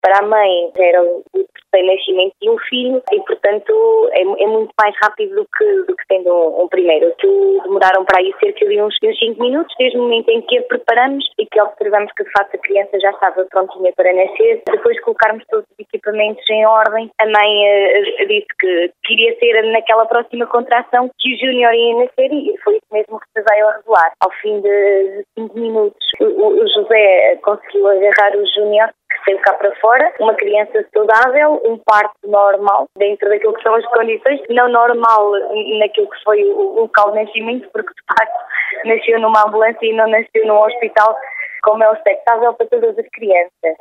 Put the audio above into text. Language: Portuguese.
Para a mãe era o terceiro nascimento de um filho e, portanto, é muito mais rápido do que tendo um primeiro. Demoraram para aí cerca de uns 5 minutos, desde o momento em que a preparamos e que observamos que, de facto, a criança já estava prontinha para nascer. Depois de colocarmos todos os equipamentos em ordem, a mãe disse que queria ser naquela próxima contração que o Júnior ia nascer e foi isso mesmo que se veio a revelar. Ao fim de 5 minutos, o José conseguiu agarrar o Júnior, que saiu cá para fora, uma criança saudável, um parto normal, dentro daquilo que são as condições, não normal naquilo que foi o local de nascimento, porque de facto nasceu numa ambulância e não nasceu num hospital, como é o expectável para todas as crianças.